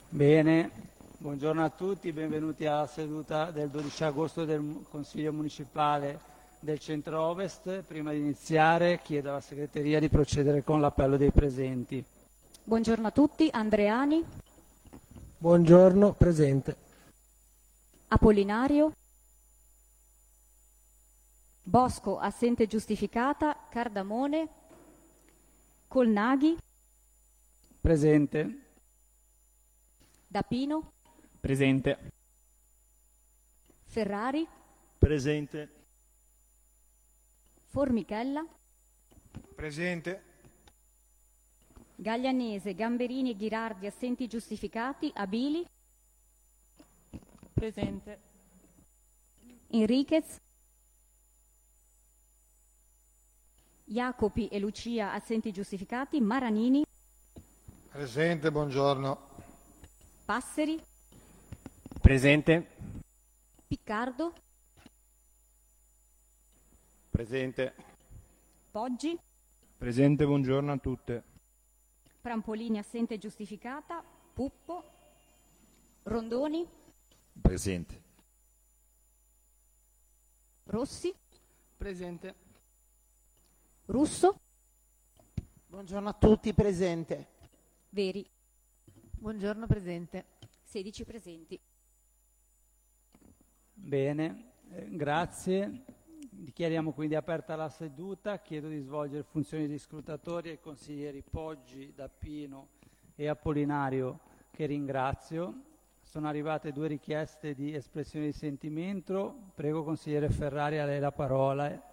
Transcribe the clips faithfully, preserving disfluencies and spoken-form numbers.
Bene, buongiorno a tutti, benvenuti alla seduta del dodici agosto del Consiglio Municipale del Centro-Ovest. Prima di iniziare chiedo alla segreteria di procedere con l'appello dei presenti. Buongiorno a tutti, Andreani. Buongiorno, presente. Apollinario. Bosco, assente giustificata. Cardamone. Colnaghi. Presente. Dapino. Presente. Ferrari. Presente. Formichella. Presente. Gaglianese, Gamberini e Ghirardi, assenti giustificati. Abili. Presente. Enriquez. Jacopi e Lucia, assenti giustificati. Maranini. Presente, buongiorno. Passeri. Presente. Piccardo. Presente. Poggi. Presente, buongiorno a tutte. Prampolini, assente giustificata. Puppo. Rondoni. Presente. Rossi. Presente. Russo. Buongiorno a tutti, presente. Veri. Buongiorno, presente. sedici presenti. Bene, eh, grazie. Dichiariamo quindi aperta la seduta. Chiedo di svolgere funzioni di scrutatori ai consiglieri Poggi, Dapino e Apollinario, che ringrazio. Sono arrivate due richieste di espressione di sentimento. Prego, consigliere Ferrari, a lei la parola.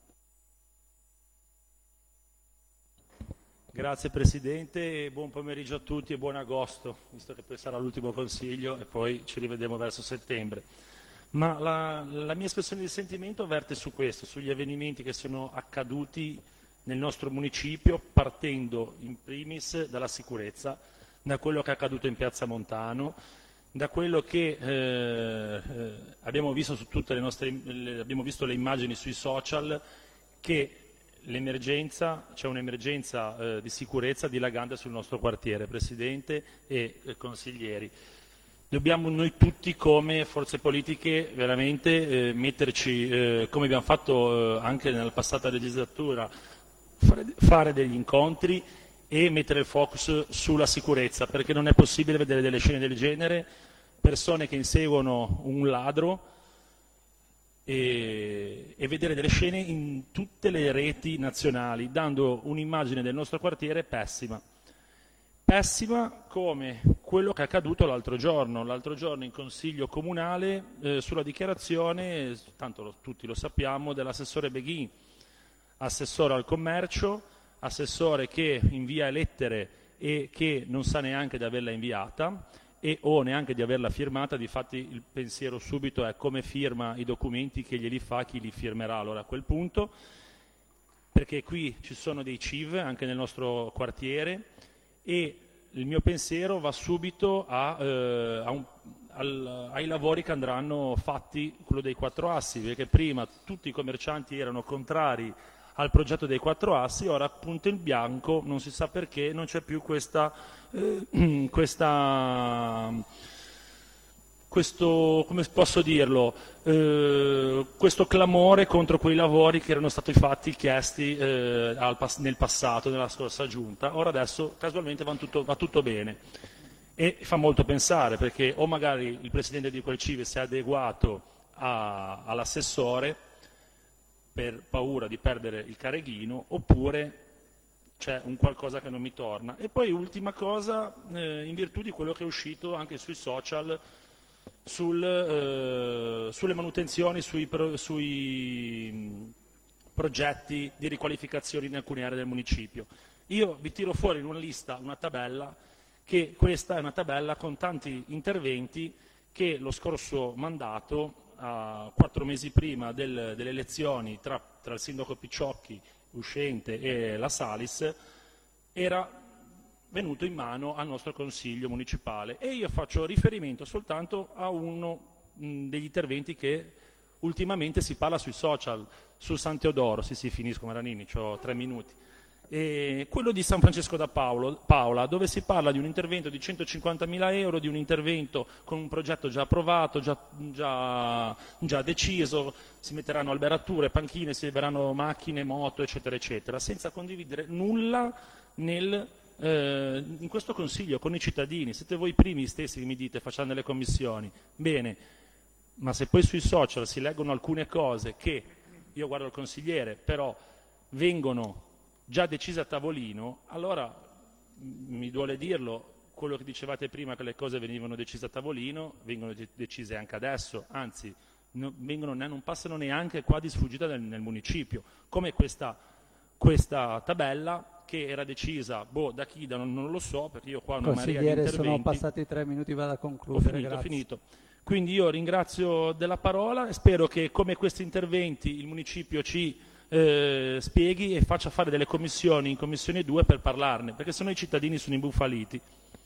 Grazie Presidente e buon pomeriggio a tutti e buon agosto, visto che poi sarà l'ultimo consiglio e poi ci rivedremo verso settembre. Ma la, la mia espressione di sentimento verte su questo, sugli avvenimenti che sono accaduti nel nostro municipio, partendo in primis dalla sicurezza, da quello che è accaduto in Piazza Montano, da quello che eh, eh, abbiamo visto su tutte le nostre, le, abbiamo visto le immagini sui social, che l'emergenza, c'è un'emergenza eh, di sicurezza dilagante sul nostro quartiere, Presidente e eh, consiglieri. Dobbiamo noi tutti come forze politiche veramente eh, metterci, eh, come abbiamo fatto eh, anche nella passata legislatura, fare, fare degli incontri e mettere il focus sulla sicurezza, perché non è possibile vedere delle scene del genere, persone che inseguono un ladro, E, e vedere delle scene in tutte le reti nazionali, dando un'immagine del nostro quartiere pessima. Pessima come quello che è accaduto l'altro giorno, l'altro giorno in Consiglio Comunale eh, sulla dichiarazione, tanto lo, tutti lo sappiamo, dell'assessore Beghin, assessore al commercio, assessore che invia lettere e che non sa neanche di averla inviata, e o neanche di averla firmata. Difatti il pensiero subito è come firma i documenti, che glieli fa, chi li firmerà allora a quel punto, perché qui ci sono dei C I V anche nel nostro quartiere e il mio pensiero va subito a, eh, a un, al, ai lavori che andranno fatti, quello dei quattro assi, perché prima tutti i commercianti erano contrari al progetto dei quattro assi, ora punto in bianco, non si sa perché, non c'è più questa, eh, questa, questo, come posso dirlo, eh, questo clamore contro quei lavori che erano stati fatti, chiesti eh, al, nel passato, nella scorsa giunta. Ora adesso casualmente va tutto, va tutto bene e fa molto pensare, perché o magari il Presidente di quel C I V si è adeguato a, all'assessore per paura di perdere il careghino, oppure c'è un qualcosa che non mi torna. E poi ultima cosa, eh, in virtù di quello che è uscito anche sui social, sul, eh, sulle manutenzioni, sui, pro, sui mh, progetti di riqualificazione in alcune aree del municipio. Io vi tiro fuori in una lista, una tabella, che questa è una tabella con tanti interventi che lo scorso mandato, a quattro mesi prima del, delle elezioni tra, tra il sindaco Picciocchi uscente e la Salis, era venuto in mano al nostro consiglio municipale, e io faccio riferimento soltanto a uno mh, degli interventi che ultimamente si parla sui social, sul San Teodoro. Sì, sì, finisco Maranini, ho tre minuti. E quello di San Francesco da Paolo, Paola, dove si parla di un intervento di centocinquantamila euro, di un intervento con un progetto già approvato, già, già, già deciso, si metteranno alberature, panchine, si leveranno macchine, moto, eccetera, eccetera, senza condividere nulla nel, eh, in questo consiglio con i cittadini. Siete voi primi stessi che mi dite facciamo delle commissioni, bene, ma se poi sui social si leggono alcune cose che, io guardo il consigliere, però vengono già decise a tavolino, allora mi duole dirlo, quello che dicevate prima che le cose venivano decise a tavolino, vengono de- decise anche adesso, anzi no, vengono, non passano neanche qua di sfuggita nel, nel municipio, come questa, questa tabella che era decisa, boh, da chi, da non, non lo so, perché io qua ho una marea di Consigliere, interventi. sono passati tre minuti, vado a Ho concludere. finito, ho grazie. finito. Quindi io ringrazio della parola e spero che come questi interventi il municipio ci eh, spieghi e faccia fare delle commissioni in commissione due per parlarne, perché sennò i cittadini sono imbufaliti.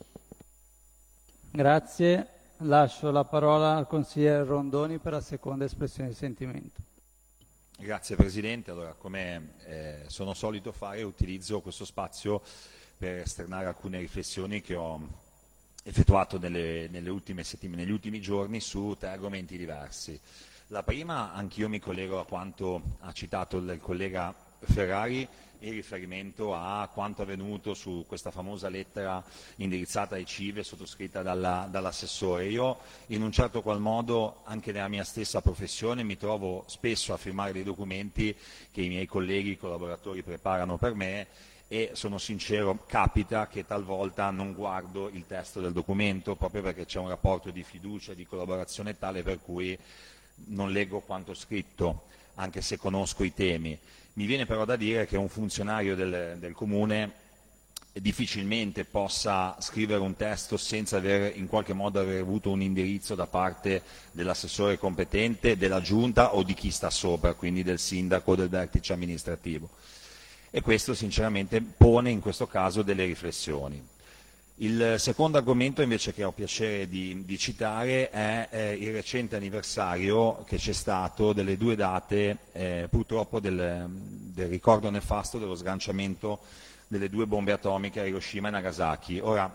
Grazie. Lascio la parola al consigliere Rondoni per la seconda espressione di sentimento. Grazie Presidente. Allora, come eh, sono solito fare, utilizzo questo spazio per esternare alcune riflessioni che ho effettuato nelle, nelle ultime settimane, negli ultimi giorni su tre argomenti diversi. La prima, anch'io mi collego a quanto ha citato il collega Ferrari in riferimento a quanto avvenuto su questa famosa lettera indirizzata ai C I V E sottoscritta dalla, dall'assessore. Io in un certo qual modo anche nella mia stessa professione mi trovo spesso a firmare dei documenti che i miei colleghi, i collaboratori preparano per me e sono sincero, capita che talvolta non guardo il testo del documento proprio perché c'è un rapporto di fiducia, di collaborazione tale per cui non leggo quanto scritto, anche se conosco i temi. Mi viene però da dire che un funzionario del, del Comune difficilmente possa scrivere un testo senza aver in qualche modo aver avuto un indirizzo da parte dell'assessore competente, della Giunta o di chi sta sopra, quindi del sindaco o del vertice amministrativo. E questo sinceramente pone in questo caso delle riflessioni. Il secondo argomento invece che ho piacere di, di citare è eh, il recente anniversario che c'è stato delle due date eh, purtroppo del, del ricordo nefasto dello sganciamento delle due bombe atomiche a Hiroshima e Nagasaki. Ora,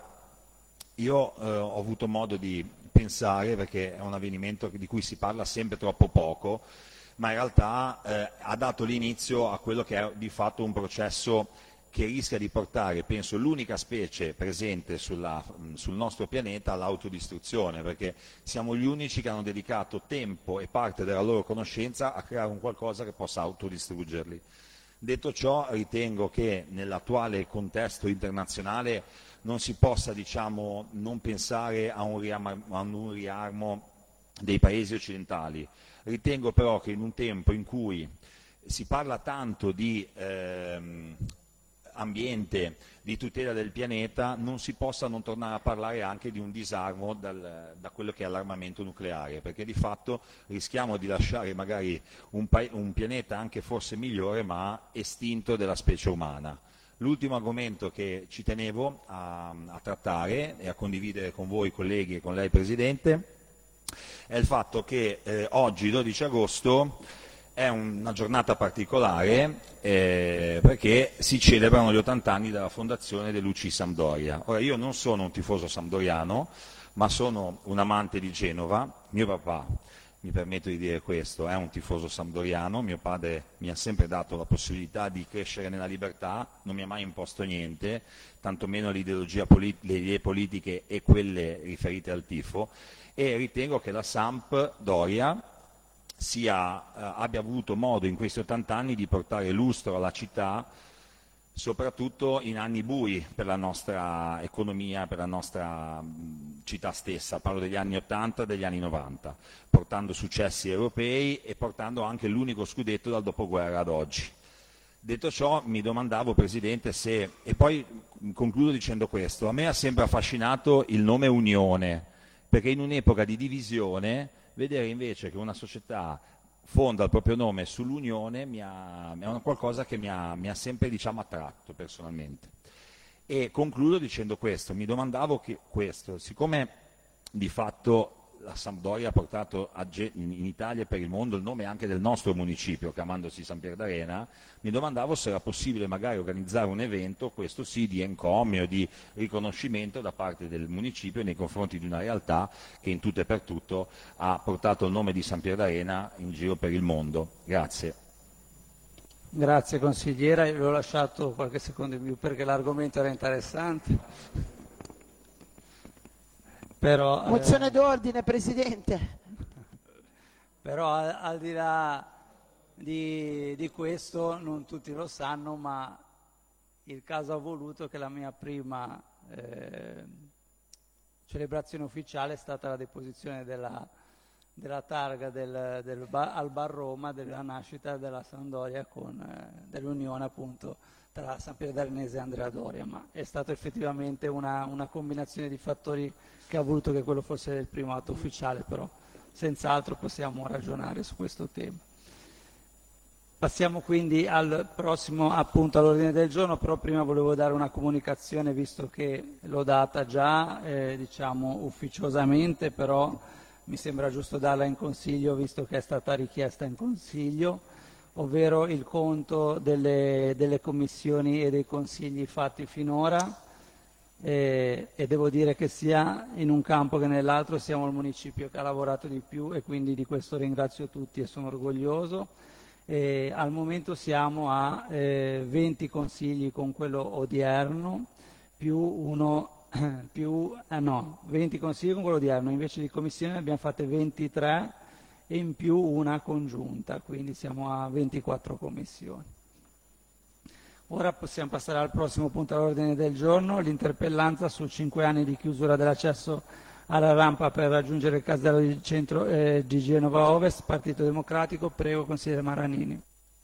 io eh, ho avuto modo di pensare, perché è un avvenimento di cui si parla sempre troppo poco, ma in realtà eh, ha dato l'inizio a quello che è di fatto un processo che rischia di portare, penso, l'unica specie presente sulla, sul nostro pianeta all'autodistruzione, perché siamo gli unici che hanno dedicato tempo e parte della loro conoscenza a creare un qualcosa che possa autodistruggerli. Detto ciò, ritengo che nell'attuale contesto internazionale non si possa, diciamo, non pensare a un riarmo, a un riarmo dei paesi occidentali. Ritengo però che in un tempo in cui si parla tanto di ehm, ambiente, di tutela del pianeta, non si possa non tornare a parlare anche di un disarmo dal, da quello che è l'armamento nucleare, perché di fatto rischiamo di lasciare magari un, un pianeta anche forse migliore, ma estinto della specie umana. L'ultimo argomento che ci tenevo a, a trattare e a condividere con voi colleghi e con lei Presidente è il fatto che eh, oggi, dodici agosto, è una giornata particolare eh, perché si celebrano gli ottanta anni della fondazione dell'U C I Sampdoria. Ora, io non sono un tifoso sampdoriano, ma sono un amante di Genova. Mio papà, mi permetto di dire questo, è un tifoso sampdoriano. Mio padre mi ha sempre dato la possibilità di crescere nella libertà, non mi ha mai imposto niente, tantomeno l'ideologia polit- le idee politiche e quelle riferite al tifo, e ritengo che la Sampdoria sia, eh, abbia avuto modo in questi ottanta anni di portare lustro alla città, soprattutto in anni bui per la nostra economia, per la nostra mh, città stessa. Parlo degli anni ottanta e degli anni novanta, portando successi europei e portando anche l'unico scudetto dal dopoguerra ad oggi. Detto ciò, mi domandavo, Presidente, se, e poi concludo dicendo questo, a me ha sempre affascinato il nome Unione, perché in un'epoca di divisione vedere invece che una società fonda il proprio nome sull'unione mi ha, è una qualcosa che mi ha, mi ha sempre, diciamo, attratto personalmente. E concludo dicendo questo, mi domandavo che questo, siccome di fatto la Sampdoria ha portato a Ge- in Italia e per il mondo il nome anche del nostro municipio, chiamandosi San Pier d'Arena, mi domandavo se era possibile magari organizzare un evento, questo sì, di encomio, di riconoscimento da parte del municipio nei confronti di una realtà che in tutto e per tutto ha portato il nome di San Pier d'Arena in giro per il mondo. Grazie. Grazie consigliera, vi ho lasciato qualche secondo in più perché l'argomento era interessante. Però, Mozione eh, d'ordine, Presidente. però al, al di là di, di questo, non tutti lo sanno, ma il caso ha voluto che la mia prima eh, celebrazione ufficiale è stata la deposizione della, della targa del, del bar, al Bar Roma della nascita della Sampdoria con eh, dell'unione appunto tra San Pier d'Arenese e Andrea Doria, ma è stata effettivamente una, una combinazione di fattori che ha voluto che quello fosse il primo atto ufficiale, però senz'altro possiamo ragionare su questo tema. Passiamo quindi al prossimo appunto all'ordine del giorno, però prima volevo dare una comunicazione, visto che l'ho data già eh, diciamo ufficiosamente, però mi sembra giusto darla in consiglio, visto che è stata richiesta in consiglio, ovvero il conto delle, delle commissioni e dei consigli fatti finora, eh, e devo dire che sia in un campo che nell'altro siamo il municipio che ha lavorato di più e quindi di questo ringrazio tutti e sono orgoglioso. E al momento siamo a eh, venti consigli con quello odierno, più uno, più, eh no, venti consigli con quello odierno, invece di commissioni ne abbiamo fatte ventitré, e in più una congiunta, quindi siamo a ventiquattro commissioni. Ora possiamo passare al prossimo punto all'ordine del giorno, l'interpellanza su cinque anni di chiusura dell'accesso alla rampa per raggiungere il casello di centro eh, di Genova Ovest, Partito Democratico. Prego, consigliere Maranini.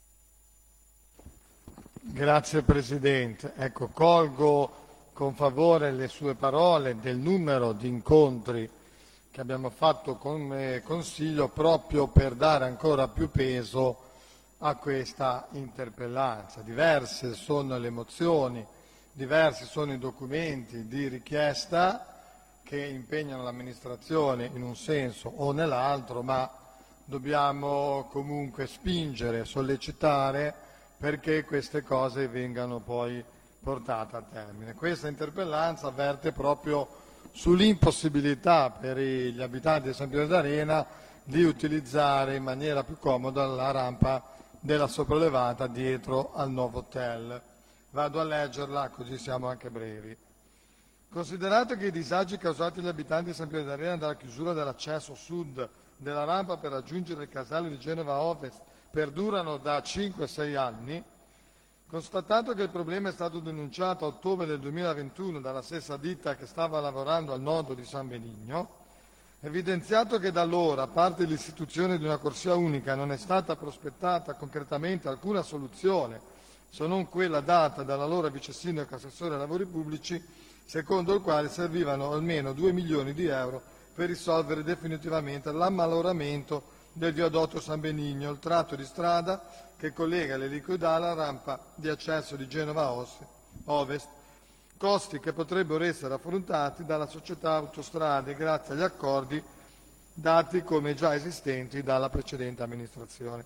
Grazie Presidente. Ecco, colgo con favore le sue parole del numero di incontri che abbiamo fatto come Consiglio proprio per dare ancora più peso a questa interpellanza. Diverse sono le mozioni, diversi sono i documenti di richiesta che impegnano l'amministrazione in un senso o nell'altro, ma dobbiamo comunque spingere, sollecitare perché queste cose vengano poi portate a termine. Questa interpellanza avverte proprio sull'impossibilità per gli abitanti di San Pier d'Arena di utilizzare in maniera più comoda la rampa della sopraelevata dietro al nuovo hotel. Vado a leggerla così siamo anche brevi. Considerato che i disagi causati agli abitanti di San Pier d'Arena dalla chiusura dell'accesso sud della rampa per raggiungere il casello di Genova Ovest perdurano da cinque sei anni, constatato che il problema è stato denunciato a ottobre del duemilaventuno dalla stessa ditta che stava lavorando al nodo di San Benigno, evidenziato che da allora, a parte l'istituzione di una corsia unica, non è stata prospettata concretamente alcuna soluzione, se non quella data dall'allora vice sindaco assessore ai lavori pubblici, secondo il quale servivano almeno due milioni di euro per risolvere definitivamente l'ammaloramento del viadotto San Benigno, il tratto di strada che collega l'elicoidale alla rampa di accesso di Genova Ovest, costi che potrebbero essere affrontati dalla società Autostrade grazie agli accordi dati come già esistenti dalla precedente amministrazione.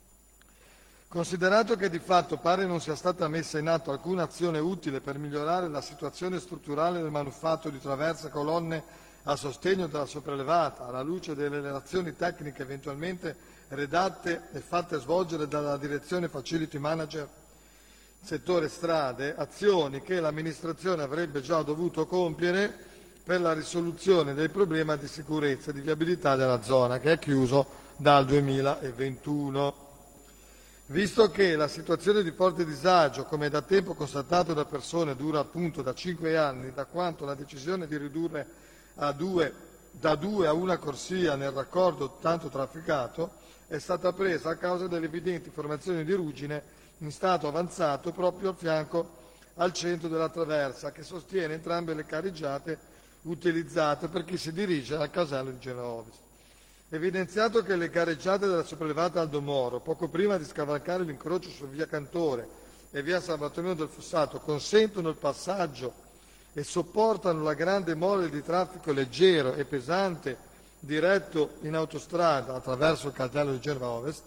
Considerato che di fatto pare non sia stata messa in atto alcuna azione utile per migliorare la situazione strutturale del manufatto di traverse e colonne a sostegno della sopraelevata, alla luce delle relazioni tecniche eventualmente redatte e fatte svolgere dalla direzione Facility Manager settore strade, azioni che l'amministrazione avrebbe già dovuto compiere per la risoluzione del problema di sicurezza e di viabilità della zona, che è chiuso dal duemilaventuno. Visto che la situazione di forte disagio, come da tempo constatato da persone, dura appunto da cinque anni, da quanto la decisione di ridurre a due, da due a una corsia nel raccordo tanto trafficato è stata presa a causa delle evidenti formazioni di ruggine in stato avanzato proprio a fianco al centro della traversa, che sostiene entrambe le carreggiate utilizzate per chi si dirige al casello di Genova Ovest. Evidenziato che le carreggiate della sopraelevata Aldo Moro, poco prima di scavalcare l'incrocio su via Cantore e via San Bartolomeo del Fossato, consentono il passaggio e sopportano la grande mole di traffico leggero e pesante diretto in autostrada attraverso il cartello di Genova Ovest,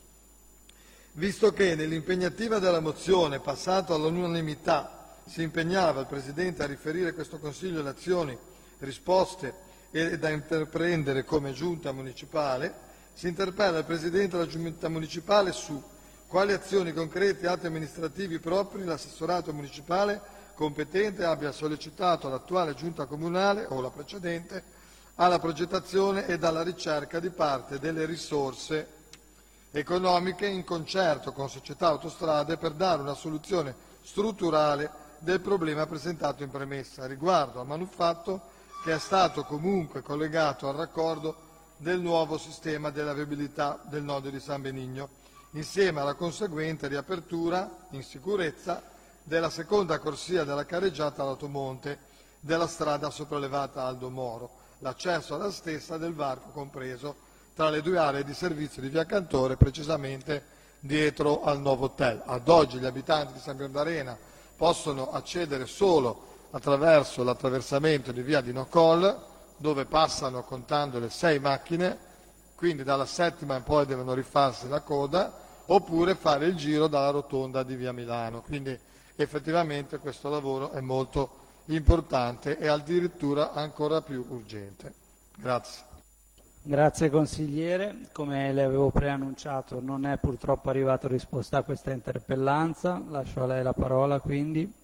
visto che nell'impegnativa della mozione, passato all'unanimità, si impegnava il Presidente a riferire questo Consiglio le azioni, risposte e da intraprendere come Giunta municipale, si interpella il Presidente della Giunta municipale su quali azioni concrete e atti amministrativi propri l'assessorato municipale competente abbia sollecitato l'attuale Giunta comunale o la precedente alla progettazione e alla ricerca di parte delle risorse economiche in concerto con Società Autostrade per dare una soluzione strutturale del problema presentato in premessa, riguardo al manufatto che è stato comunque collegato al raccordo del nuovo sistema della viabilità del nodo di San Benigno, insieme alla conseguente riapertura in sicurezza della seconda corsia della carreggiata all'Automonte della strada sopraelevata Aldo Moro, l'accesso alla stessa del varco compreso tra le due aree di servizio di via Cantore, precisamente dietro al nuovo hotel. Ad oggi gli abitanti di San Grandarena possono accedere solo attraverso l'attraversamento di via di Nocol, dove passano contando le sei macchine, quindi dalla settima in poi devono rifarsi la coda, oppure fare il giro dalla rotonda di via Milano. Quindi effettivamente questo lavoro è molto importante e addirittura ancora più urgente. Grazie. Grazie consigliere, come le avevo preannunciato non è purtroppo arrivata risposta a questa interpellanza, lascio a lei la parola quindi.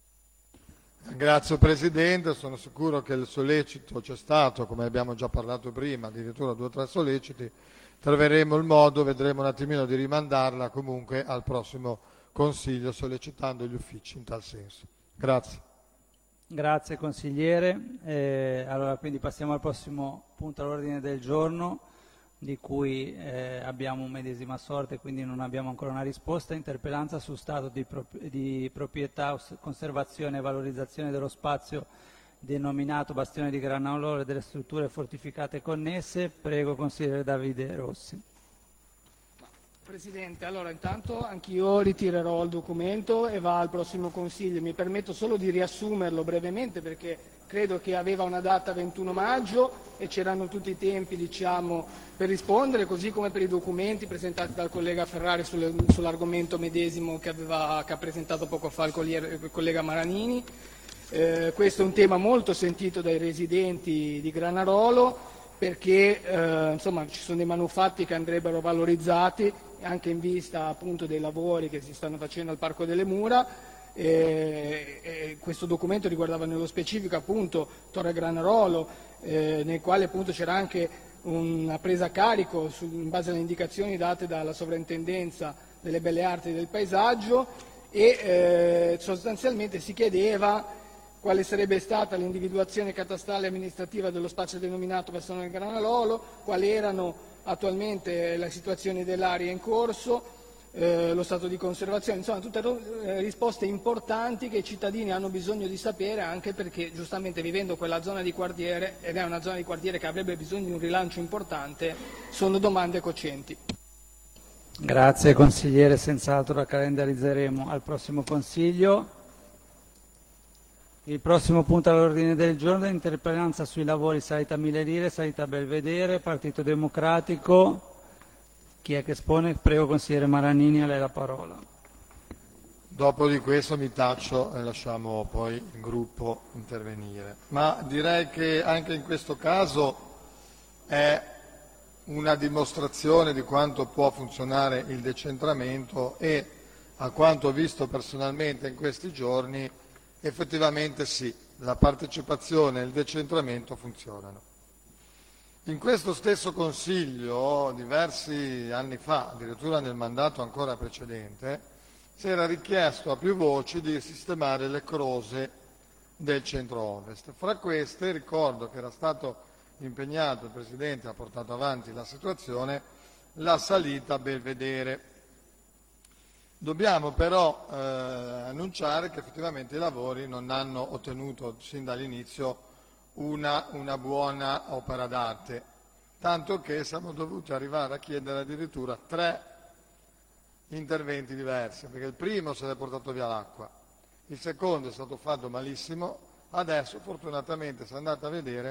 Grazie Presidente, sono sicuro che il sollecito c'è stato, come abbiamo già parlato prima, addirittura due o tre solleciti, troveremo il modo, vedremo un attimino di rimandarla comunque al prossimo Consiglio sollecitando gli uffici in tal senso. Grazie. Grazie consigliere, eh, allora quindi passiamo al prossimo punto all'ordine del giorno di cui eh, abbiamo medesima sorte, quindi non abbiamo ancora una risposta, interpellanza su stato di, pro- di proprietà, conservazione e valorizzazione dello spazio denominato Bastione di Granarolo e delle strutture fortificate connesse. Prego consigliere Davide Rossi. Presidente, allora intanto anch'io ritirerò il documento e va al prossimo Consiglio. Mi permetto solo di riassumerlo brevemente perché credo che aveva una data ventuno maggio e c'erano tutti i tempi diciamo, per rispondere, così come per i documenti presentati dal collega Ferrari sulle, sull'argomento medesimo che, aveva, che ha presentato poco fa il, collier, il collega Maranini. Eh, questo è un tema molto sentito dai residenti di Granarolo perché eh, insomma, ci sono dei manufatti che andrebbero valorizzati anche in vista appunto dei lavori che si stanno facendo al Parco delle Mura. E, e questo documento riguardava nello specifico appunto Torre Granarolo, eh, nel quale appunto c'era anche una presa a carico su, in base alle indicazioni date dalla Sovrintendenza delle Belle Arti e del Paesaggio e eh, sostanzialmente si chiedeva quale sarebbe stata l'individuazione catastale e amministrativa dello spazio denominato Bastione del Granarolo, quali erano attualmente le situazioni dell'area in corso, eh, lo stato di conservazione, insomma tutte eh, risposte importanti che i cittadini hanno bisogno di sapere anche perché giustamente vivendo quella zona di quartiere, ed è una zona di quartiere che avrebbe bisogno di un rilancio importante, sono domande cocenti. Grazie consigliere, senz'altro la calendarizzeremo al prossimo Consiglio. Il prossimo punto all'ordine del giorno è interpellanza sui lavori Salita Mille Lire, Salita Belvedere, Partito Democratico. Chi è che espone? Prego consigliere Maranini, a lei la parola. Dopo di questo mi taccio e lasciamo poi il gruppo intervenire. Ma direi che anche in questo caso è una dimostrazione di quanto può funzionare il decentramento e, a quanto ho visto personalmente in questi giorni, effettivamente sì, la partecipazione e il decentramento funzionano. In questo stesso Consiglio, diversi anni fa, addirittura nel mandato ancora precedente, si era richiesto a più voci di sistemare le crose del centro-ovest. Fra queste ricordo che era stato impegnato, il Presidente ha portato avanti la situazione, la salita Belvedere. Dobbiamo però eh, annunciare che effettivamente i lavori non hanno ottenuto sin dall'inizio una, una buona opera d'arte, tanto che siamo dovuti arrivare a chiedere addirittura tre interventi diversi, perché il primo se l'è portato via l'acqua, il secondo è stato fatto malissimo, adesso fortunatamente se andate a vedere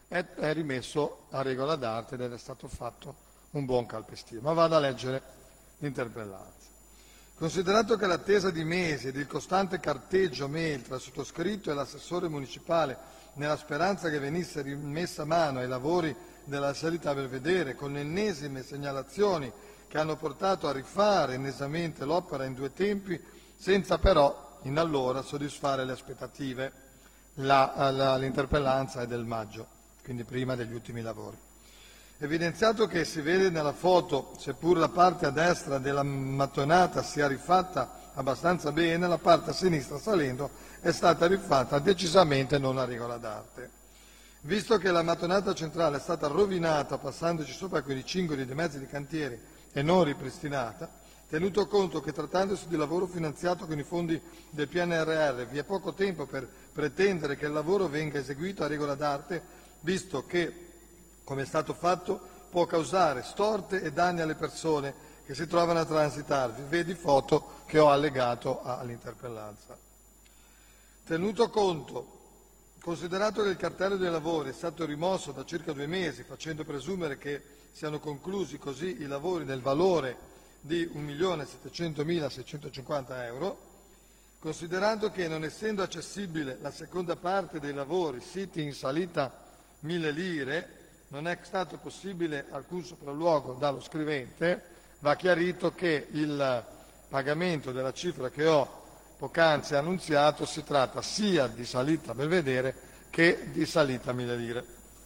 è, è rimesso a regola d'arte ed è stato fatto un buon calpestio. Ma vado a leggere l'interpellanza. Considerato che l'attesa di mesi ed il costante carteggio mail tra il sottoscritto e l'assessore municipale, nella speranza che venisse rimessa mano ai lavori della salita Belvedere, con ennesime segnalazioni che hanno portato a rifare ennesamente l'opera in due tempi, senza però in allora soddisfare le aspettative, la, la, l'interpellanza è del maggio, quindi prima degli ultimi lavori. Evidenziato che si vede nella foto, seppur la parte a destra della mattonata sia rifatta abbastanza bene, la parte a sinistra salendo è stata rifatta decisamente non a regola d'arte. Visto che la mattonata centrale è stata rovinata passandoci sopra quei cingoli di mezzi di cantiere e non ripristinata, tenuto conto che trattandosi di lavoro finanziato con i fondi del P N R R vi è poco tempo per pretendere che il lavoro venga eseguito a regola d'arte, visto che, come è stato fatto, può causare storte e danni alle persone che si trovano a transitarvi. Vedi foto che ho allegato all'interpellanza. Tenuto conto, considerato che il cartello dei lavori è stato rimosso da circa due mesi, facendo presumere che siano conclusi così i lavori nel valore di un milione settecentomilaseicentocinquanta euro, considerando che, non essendo accessibile la seconda parte dei lavori siti in salita mille lire, non è stato possibile alcun sopralluogo dallo scrivente, va chiarito che il pagamento della cifra che ho poc'anzi annunziato si tratta sia di salita Belvedere che di salita mille lire.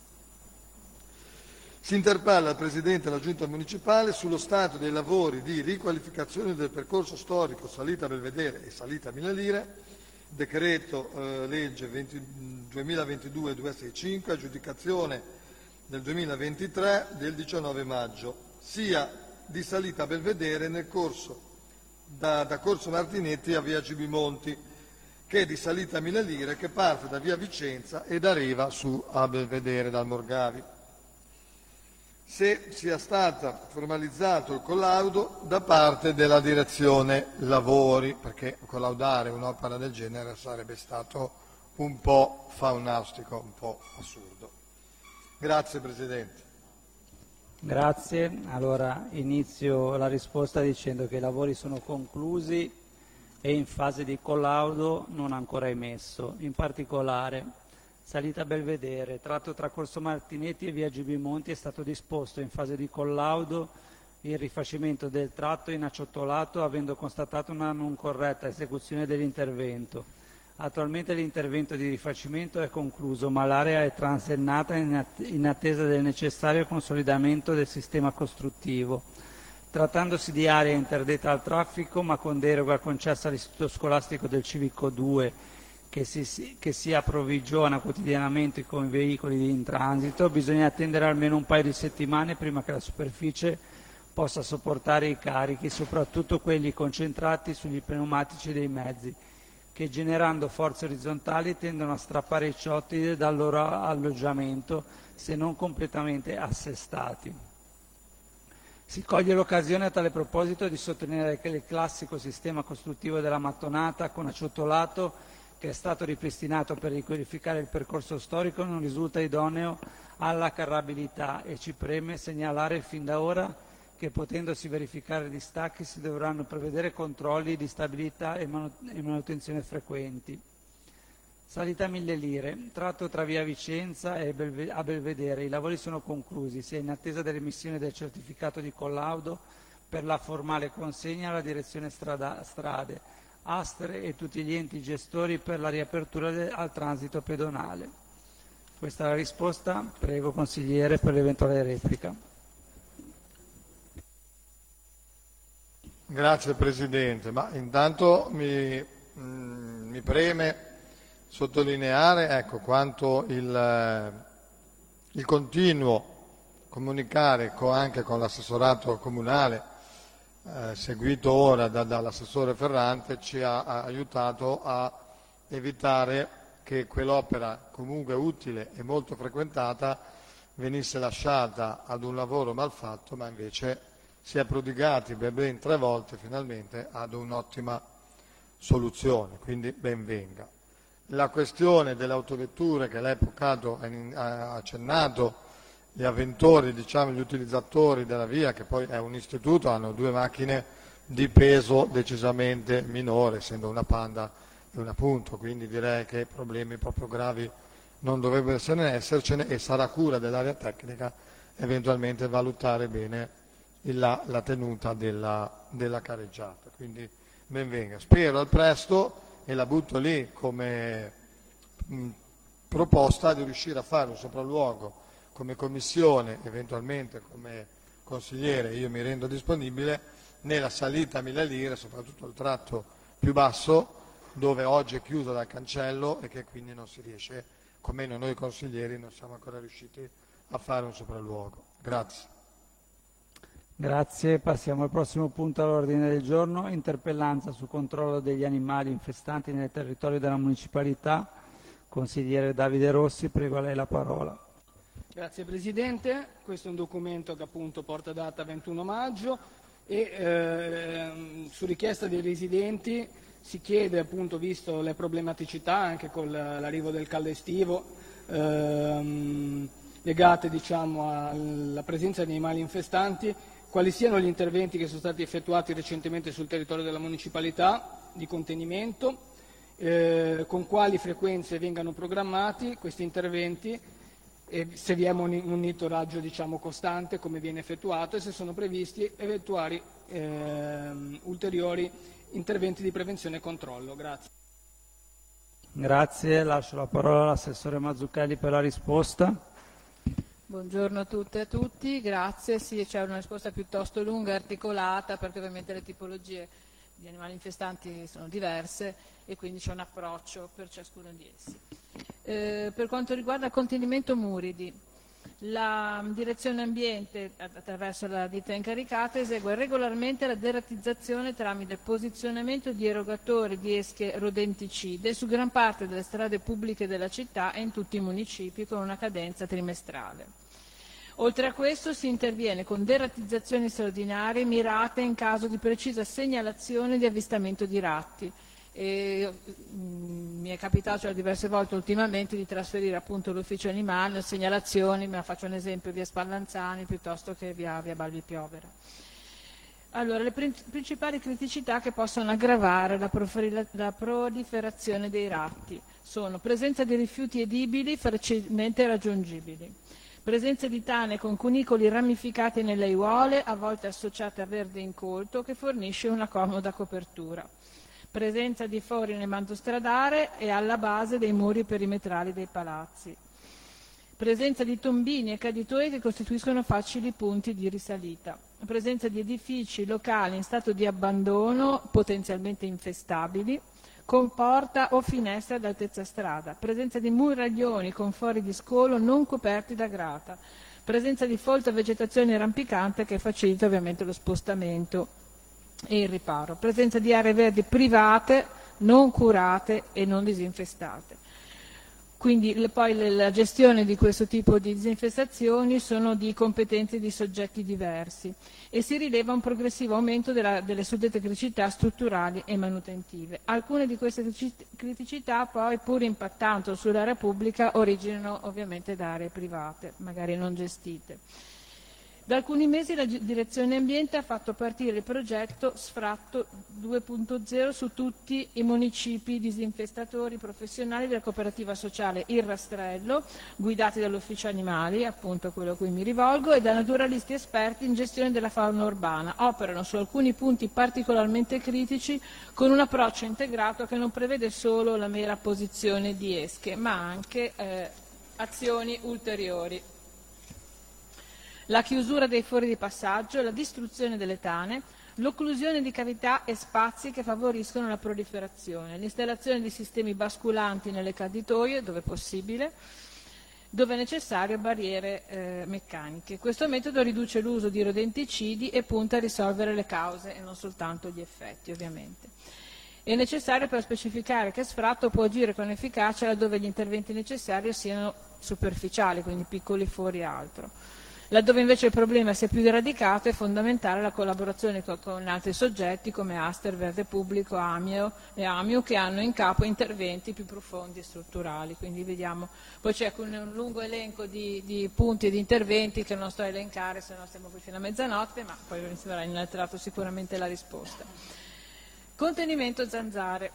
Si interpella il Presidente della Giunta Municipale sullo stato dei lavori di riqualificazione del percorso storico salita Belvedere e salita mille lire, decreto eh, legge duemilaventidue duecentosessantacinque, aggiudicazione del duemilaventitré del diciannove maggio, sia di salita Belvedere nel corso da, da Corso Martinetti a via Gibimonti, che di salita mille lire che parte da via Vicenza ed arriva su a Belvedere dal Morgavi. Se sia stato formalizzato il collaudo da parte della direzione lavori, perché collaudare un'opera del genere sarebbe stato un po' faunastico, un po' assurdo. Grazie Presidente. Grazie. Allora inizio la risposta dicendo che i lavori sono conclusi e in fase di collaudo non ancora emesso. In particolare, salita Belvedere, tratto tra Corso Martinetti e via Gibimonti, è stato disposto in fase di collaudo il rifacimento del tratto in acciottolato, avendo constatato una non corretta esecuzione dell'intervento. Attualmente l'intervento di rifacimento è concluso, ma l'area è transennata in attesa del necessario consolidamento del sistema costruttivo. Trattandosi di area interdetta al traffico, ma con deroga concessa all'Istituto Scolastico del Civico due, che si, che si approvvigiona quotidianamente con veicoli in transito, bisogna attendere almeno un paio di settimane prima che la superficie possa sopportare i carichi, soprattutto quelli concentrati sugli pneumatici dei mezzi, che generando forze orizzontali tendono a strappare i ciottoli dal loro alloggiamento, se non completamente assestati. Si coglie l'occasione a tale proposito di sottolineare che il classico sistema costruttivo della mattonata con acciottolato, che è stato ripristinato per riqualificare il percorso storico, non risulta idoneo alla carrabilità e ci preme segnalare fin da ora che, potendosi verificare distacchi, si dovranno prevedere controlli di stabilità e manutenzione frequenti. Salita mille lire, tratto tra via Vicenza e Belve- a Belvedere. I lavori sono conclusi, si è in attesa dell'emissione del certificato di collaudo per la formale consegna alla direzione strada- strade, Astre e tutti gli enti gestori per la riapertura de- al transito pedonale. Questa è la risposta. Prego consigliere per l'eventuale replica. Grazie Presidente, ma intanto mi, mh, mi preme sottolineare ecco, quanto il, il continuo comunicare con, anche con l'assessorato comunale eh, seguito ora da, dall'assessore Ferrante ci ha, ha aiutato a evitare che quell'opera comunque utile e molto frequentata venisse lasciata ad un lavoro mal fatto, ma invece si è prodigati per ben tre volte finalmente ad un'ottima soluzione, quindi ben venga. la questione delle autovetture che lei poc'anzi ha accennato, gli avventori, diciamo gli utilizzatori della via, che poi è un istituto, hanno due macchine di peso decisamente minore, essendo una Panda e una Punto, quindi direi che problemi proprio gravi non dovrebbero essercene e sarà cura dell'area tecnica eventualmente valutare bene la, la tenuta della, della careggiata. Quindi ben venga. Spero al presto, e la butto lì come mh, proposta, di riuscire a fare un sopralluogo come commissione, eventualmente come consigliere, io mi rendo disponibile, nella salita a mille lire, soprattutto il tratto più basso, dove oggi è chiuso dal cancello e che quindi non si riesce, come noi consiglieri non siamo ancora riusciti a fare un sopralluogo. Grazie. Grazie, passiamo al prossimo punto all'ordine del giorno, interpellanza sul controllo degli animali infestanti nel territorio della municipalità. Consigliere Davide Rossi, prego a lei la parola. Grazie Presidente, questo è un documento che appunto porta data ventuno maggio e eh, su richiesta dei residenti si chiede, appunto, visto le problematicità anche con l'arrivo del caldo estivo ehm, legate, diciamo, alla presenza di animali infestanti, quali siano gli interventi che sono stati effettuati recentemente sul territorio della municipalità di contenimento, eh, con quali frequenze vengano programmati questi interventi e se vi è un monitoraggio, diciamo, costante, come viene effettuato, e se sono previsti eventuali eh, ulteriori interventi di prevenzione e controllo. Grazie. Grazie, lascio la parola all'assessore Mazzucchelli per la risposta. Buongiorno a tutte e a tutti, grazie. Sì, c'è una risposta piuttosto lunga e articolata, perché ovviamente le tipologie di animali infestanti sono diverse e quindi c'è un approccio per ciascuno di essi. Eh, per quanto riguarda il contenimento muridi, la Direzione Ambiente, attraverso la ditta incaricata, esegue regolarmente la deratizzazione tramite posizionamento di erogatori di esche rodenticide su gran parte delle strade pubbliche della città e in tutti i municipi con una cadenza trimestrale. Oltre a questo si interviene con deratizzazioni straordinarie mirate in caso di precisa segnalazione di avvistamento di ratti. E, mh, mi è capitato cioè, diverse volte ultimamente di trasferire appunto l'ufficio animale, le segnalazioni, ma faccio un esempio, via Spallanzani piuttosto che via, via Balbi Piovera. Allora, le prin- principali criticità che possono aggravare la, profil- la proliferazione dei ratti sono presenza di rifiuti edibili facilmente raggiungibili, presenza di tane con cunicoli ramificati nelle aiuole, a volte associate a verde incolto, che fornisce una comoda copertura, presenza di fori nel manto stradale e alla base dei muri perimetrali dei palazzi, presenza di tombini e caditoie che costituiscono facili punti di risalita, presenza di edifici locali in stato di abbandono potenzialmente infestabili, con porta o finestra ad altezza strada, presenza di muraglioni con fori di scolo non coperti da grata, presenza di folta vegetazione rampicante che facilita ovviamente lo spostamento e il riparo, presenza di aree verdi private, non curate e non disinfestate. Quindi le, poi le, la gestione di questo tipo di disinfestazioni sono di competenze di soggetti diversi e si rileva un progressivo aumento della, delle suddette criticità strutturali e manutentive. Alcune di queste criticità poi, pur impattando sull'area pubblica, originano ovviamente da aree private, magari non gestite. Da alcuni mesi la Direzione Ambiente ha fatto partire il progetto Sfratto due punto zero su tutti i municipi disinfestatori professionali della cooperativa sociale Il Rastrello, guidati dall'Ufficio Animali, appunto quello a cui mi rivolgo, e da naturalisti esperti in gestione della fauna urbana. Operano su alcuni punti particolarmente critici con un approccio integrato che non prevede solo la mera posizione di esche, ma anche eh, azioni ulteriori. La chiusura dei fori di passaggio, la distruzione delle tane, l'occlusione di cavità e spazi che favoriscono la proliferazione, l'installazione di sistemi basculanti nelle caditoie, dove possibile, dove è necessario barriere eh, meccaniche. Questo metodo riduce l'uso di rodenticidi e punta a risolvere le cause e non soltanto gli effetti, ovviamente. È necessario però specificare che Sfratto può agire con efficacia laddove gli interventi necessari siano superficiali, quindi piccoli fori e altro. Laddove invece il problema sia più radicato è fondamentale la collaborazione con, con altri soggetti come Aster, Verde Pubblico, Amio e Amio, che hanno in capo interventi più profondi e strutturali. Quindi vediamo, poi c'è un lungo elenco di, di punti e di interventi che non sto a elencare, se no stiamo qui fino a mezzanotte, ma poi sarà inalterato sicuramente la risposta. Contenimento zanzare.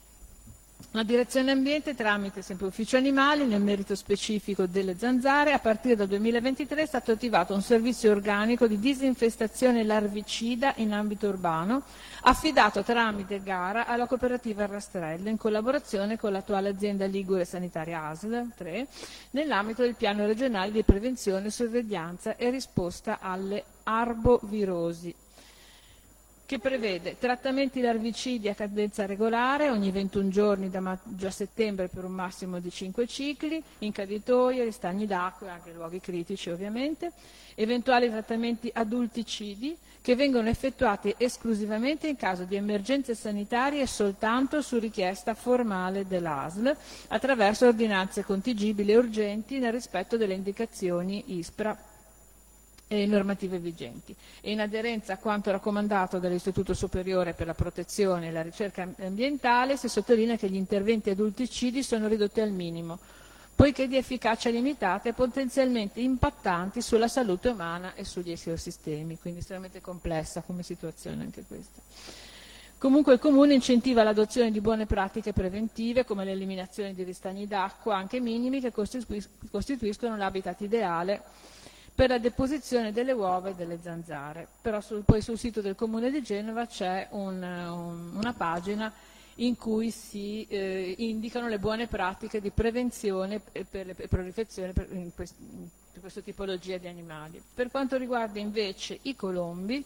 La direzione ambiente, tramite sempre ufficio animali, nel merito specifico delle zanzare, a partire dal duemilaventitré è stato attivato un servizio organico di disinfestazione larvicida in ambito urbano, affidato tramite gara alla cooperativa Rastrello, in collaborazione con l'attuale azienda Ligure Sanitaria A S L tre, nell'ambito del piano regionale di prevenzione, sorveglianza e risposta alle arbovirosi, che prevede trattamenti larvicidi a cadenza regolare ogni ventuno giorni da maggio a settembre per un massimo di cinque cicli, in caditoie, ristagni d'acqua e anche luoghi critici ovviamente, eventuali trattamenti adulticidi che vengono effettuati esclusivamente in caso di emergenze sanitarie e soltanto su richiesta formale dell'A S L attraverso ordinanze contingibili e urgenti nel rispetto delle indicazioni ISPRA e normative vigenti, e in aderenza a quanto raccomandato dall'Istituto Superiore per la Protezione e la Ricerca Ambientale, si sottolinea che gli interventi adulticidi sono ridotti al minimo, poiché di efficacia limitata e potenzialmente impattanti sulla salute umana e sugli ecosistemi, quindi estremamente complessa come situazione anche questa. Comunque il Comune incentiva l'adozione di buone pratiche preventive come l'eliminazione di ristagni d'acqua, anche minimi, che costituis- costituiscono l'habitat ideale per la deposizione delle uova e delle zanzare. Però sul, poi sul sito del Comune di Genova c'è un, un, una pagina in cui si eh, indicano le buone pratiche di prevenzione per le proliferzioni per, in quest, per questa tipologia di animali. Per quanto riguarda invece i colombi,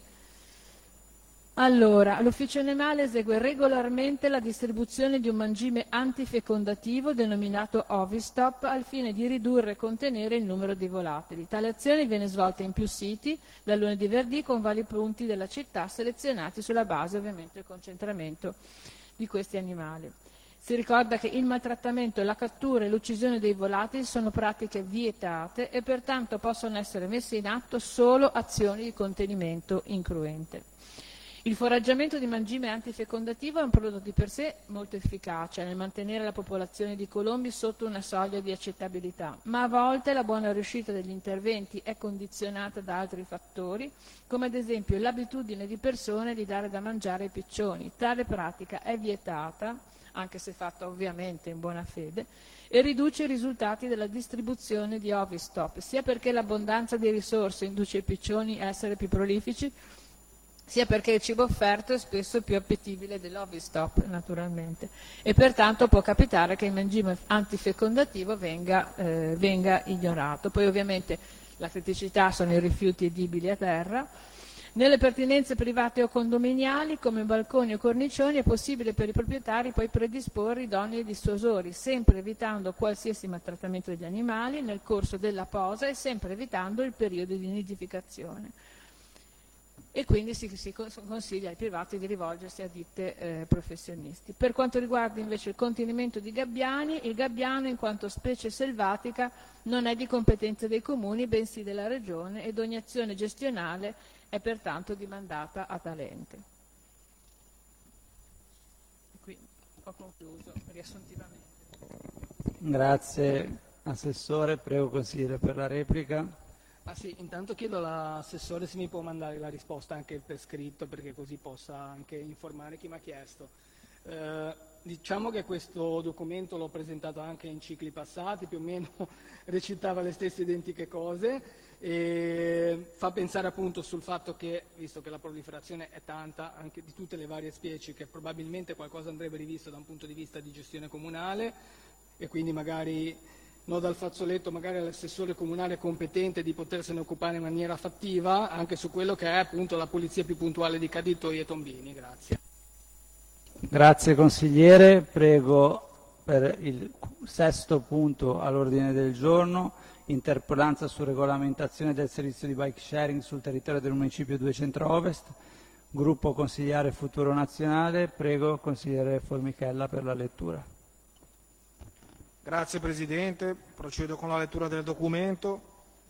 allora, l'ufficio animale esegue regolarmente la distribuzione di un mangime antifecondativo denominato Ovistop al fine di ridurre e contenere il numero di volatili. Tale azione viene svolta in più siti, dal lunedì venerdì, con vari punti della città selezionati sulla base ovviamente del concentramento di questi animali. Si ricorda che il maltrattamento, la cattura e l'uccisione dei volatili sono pratiche vietate e pertanto possono essere messe in atto solo azioni di contenimento incruente. Il foraggiamento di mangime antifecondativo è un prodotto di per sé molto efficace nel mantenere la popolazione di colombi sotto una soglia di accettabilità, ma a volte la buona riuscita degli interventi è condizionata da altri fattori, come ad esempio l'abitudine di persone di dare da mangiare ai piccioni. Tale pratica è vietata, anche se fatta ovviamente in buona fede, e riduce i risultati della distribuzione di Ovistop, sia perché l'abbondanza di risorse induce i piccioni a essere più prolifici, sia perché il cibo offerto è spesso più appetibile dell'Ovistop, naturalmente, e pertanto può capitare che il mangime antifecondativo venga, eh, venga ignorato. Poi ovviamente la criticità sono i rifiuti edibili a terra. Nelle pertinenze private o condominiali, come balconi o cornicioni, è possibile per i proprietari poi predisporre idonei dissuasori, sempre evitando qualsiasi maltrattamento degli animali nel corso della posa e sempre evitando il periodo di nidificazione. E quindi si, si consiglia ai privati di rivolgersi a ditte eh, professionisti. Per quanto riguarda invece il contenimento di gabbiani, il gabbiano in quanto specie selvatica non è di competenza dei comuni, bensì della regione, ed ogni azione gestionale è pertanto dimandata a tale ente. Qui ho concluso riassuntivamente. Grazie Assessore, prego Consigliere per la replica. Ah sì, intanto chiedo all'assessore se mi può mandare la risposta anche per scritto, perché così possa anche informare chi mi ha chiesto. Eh, diciamo che questo documento l'ho presentato anche in cicli passati, più o meno recitava le stesse identiche cose, e fa pensare appunto sul fatto che, visto che la proliferazione è tanta anche di tutte le varie specie, che probabilmente qualcosa andrebbe rivisto da un punto di vista di gestione comunale, e quindi magari no dal fazzoletto magari all'assessore comunale competente di potersene occupare in maniera fattiva anche su quello che è appunto la pulizia più puntuale di caditoi e tombini. Grazie. Grazie Consigliere, prego per il sesto punto all'ordine del giorno, interpellanza su regolamentazione del servizio di bike sharing sul territorio del municipio due Centro-Ovest, gruppo consigliare Futuro Nazionale, prego Consigliere Formichella per la lettura. Grazie Presidente, procedo con la lettura del documento.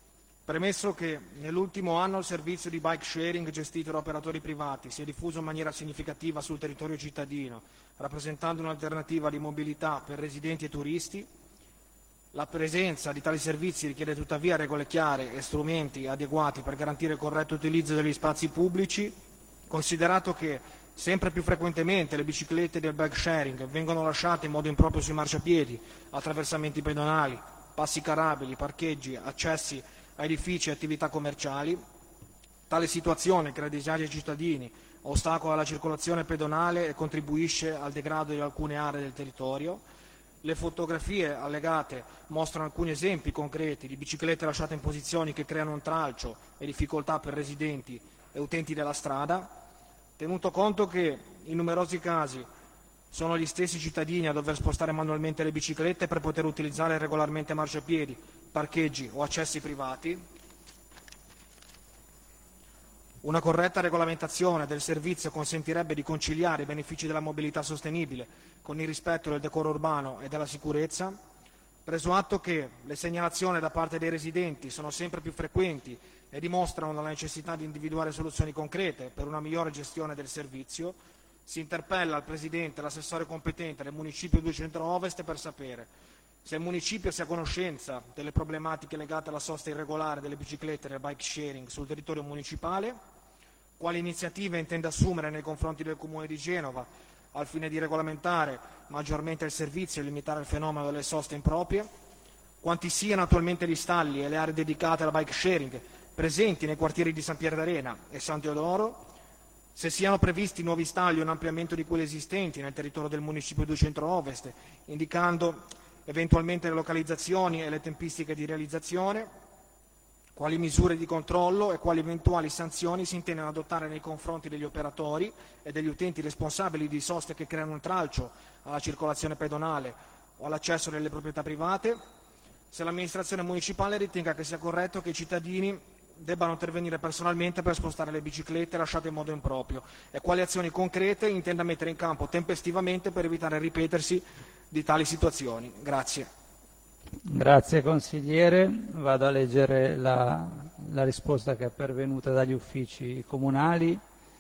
Premesso che nell'ultimo anno il servizio di bike sharing gestito da operatori privati si è diffuso in maniera significativa sul territorio cittadino, rappresentando un'alternativa di mobilità per residenti e turisti, la presenza di tali servizi richiede tuttavia regole chiare e strumenti adeguati per garantire il corretto utilizzo degli spazi pubblici, considerato che sempre più frequentemente le biciclette del bike sharing vengono lasciate in modo improprio sui marciapiedi, attraversamenti pedonali, passi carabili, parcheggi, accessi a edifici e attività commerciali. Tale situazione crea disagi ai cittadini, ostacola la circolazione pedonale e contribuisce al degrado di alcune aree del territorio. Le fotografie allegate mostrano alcuni esempi concreti di biciclette lasciate in posizioni che creano intralcio e difficoltà per residenti e utenti della strada, tenuto conto che in numerosi casi sono gli stessi cittadini a dover spostare manualmente le biciclette per poter utilizzare regolarmente marciapiedi, parcheggi o accessi privati. Una corretta regolamentazione del servizio consentirebbe di conciliare i benefici della mobilità sostenibile con il rispetto del decoro urbano e della sicurezza, preso atto che le segnalazioni da parte dei residenti sono sempre più frequenti e dimostrano la necessità di individuare soluzioni concrete per una migliore gestione del servizio. Si interpella il Presidente e l'assessore competente del Municipio due Centro Ovest per sapere se il Municipio sia a conoscenza delle problematiche legate alla sosta irregolare delle biciclette del bike sharing sul territorio municipale, quali iniziative intende assumere nei confronti del Comune di Genova al fine di regolamentare maggiormente il servizio e limitare il fenomeno delle soste improprie, quanti siano attualmente gli stalli e le aree dedicate alla bike sharing presenti nei quartieri di San Pierdarena e San Teodoro, se siano previsti nuovi stalli o un ampliamento di quelli esistenti nel territorio del Municipio due Centro Ovest, indicando eventualmente le localizzazioni e le tempistiche di realizzazione, quali misure di controllo e quali eventuali sanzioni si intendono adottare nei confronti degli operatori e degli utenti responsabili di soste che creano un tralcio alla circolazione pedonale o all'accesso nelle proprietà private, se l'amministrazione municipale ritenga che sia corretto che i cittadini debbano intervenire personalmente per spostare le biciclette lasciate in modo improprio e quali azioni concrete intenda mettere in campo tempestivamente per evitare il ripetersi di tali situazioni. Grazie. Grazie consigliere, vado a leggere la, la risposta che è pervenuta dagli uffici comunali.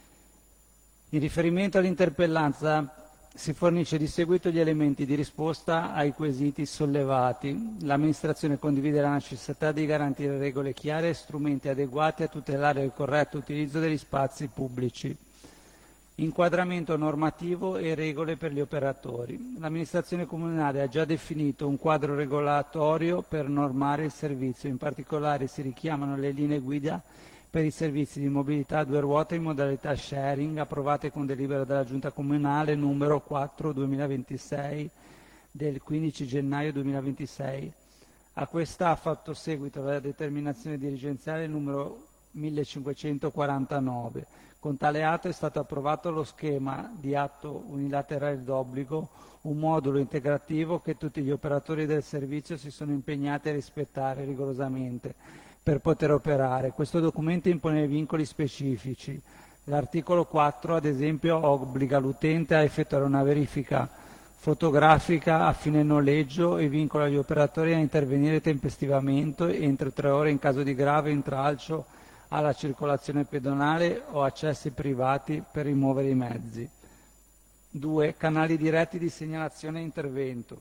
In riferimento all'interpellanza si fornisce di seguito gli elementi di risposta ai quesiti sollevati. L'amministrazione condivide la necessità di garantire regole chiare e strumenti adeguati a tutelare il corretto utilizzo degli spazi pubblici. Inquadramento normativo e regole per gli operatori. L'amministrazione comunale ha già definito un quadro regolatorio per normare il servizio, in particolare si richiamano le linee guida per i servizi di mobilità a due ruote in modalità sharing approvate con delibera della Giunta Comunale numero quattro duemilaventisei del quindici gennaio duemilaventisei. A questa ha fatto seguito la determinazione dirigenziale numero millecinquecentoquarantanove. Con tale atto è stato approvato lo schema di atto unilaterale d'obbligo, un modulo integrativo che tutti gli operatori del servizio si sono impegnati a rispettare rigorosamente per poter operare. Questo documento impone vincoli specifici. L'articolo quattro, ad esempio, obbliga l'utente a effettuare una verifica fotografica a fine noleggio e vincola gli operatori a intervenire tempestivamente entro tre ore in caso di grave intralcio alla circolazione pedonale o accessi privati per rimuovere i mezzi. due. Canali diretti di segnalazione e intervento.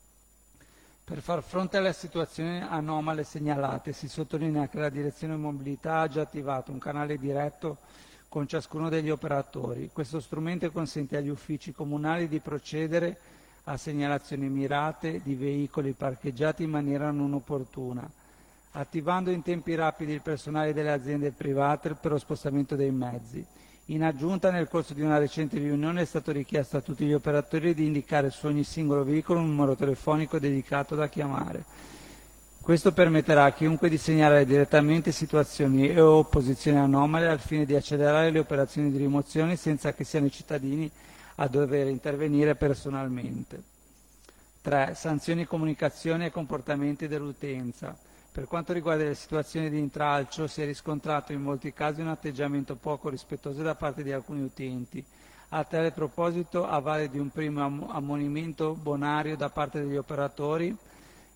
Per far fronte alle situazioni anomale segnalate, si sottolinea che la Direzione Mobilità ha già attivato un canale diretto con ciascuno degli operatori. Questo strumento consente agli uffici comunali di procedere a segnalazioni mirate di veicoli parcheggiati in maniera non opportuna, attivando in tempi rapidi il personale delle aziende private per lo spostamento dei mezzi. In aggiunta, nel corso di una recente riunione è stato richiesto a tutti gli operatori di indicare su ogni singolo veicolo un numero telefonico dedicato da chiamare. Questo permetterà a chiunque di segnalare direttamente situazioni e o posizioni anomale al fine di accelerare le operazioni di rimozione senza che siano i cittadini a dover intervenire personalmente. tre. Sanzioni, comunicazioni e comportamenti dell'utenza. Per quanto riguarda le situazioni di intralcio, si è riscontrato in molti casi un atteggiamento poco rispettoso da parte di alcuni utenti. A tale proposito, a valle di un primo ammonimento bonario da parte degli operatori,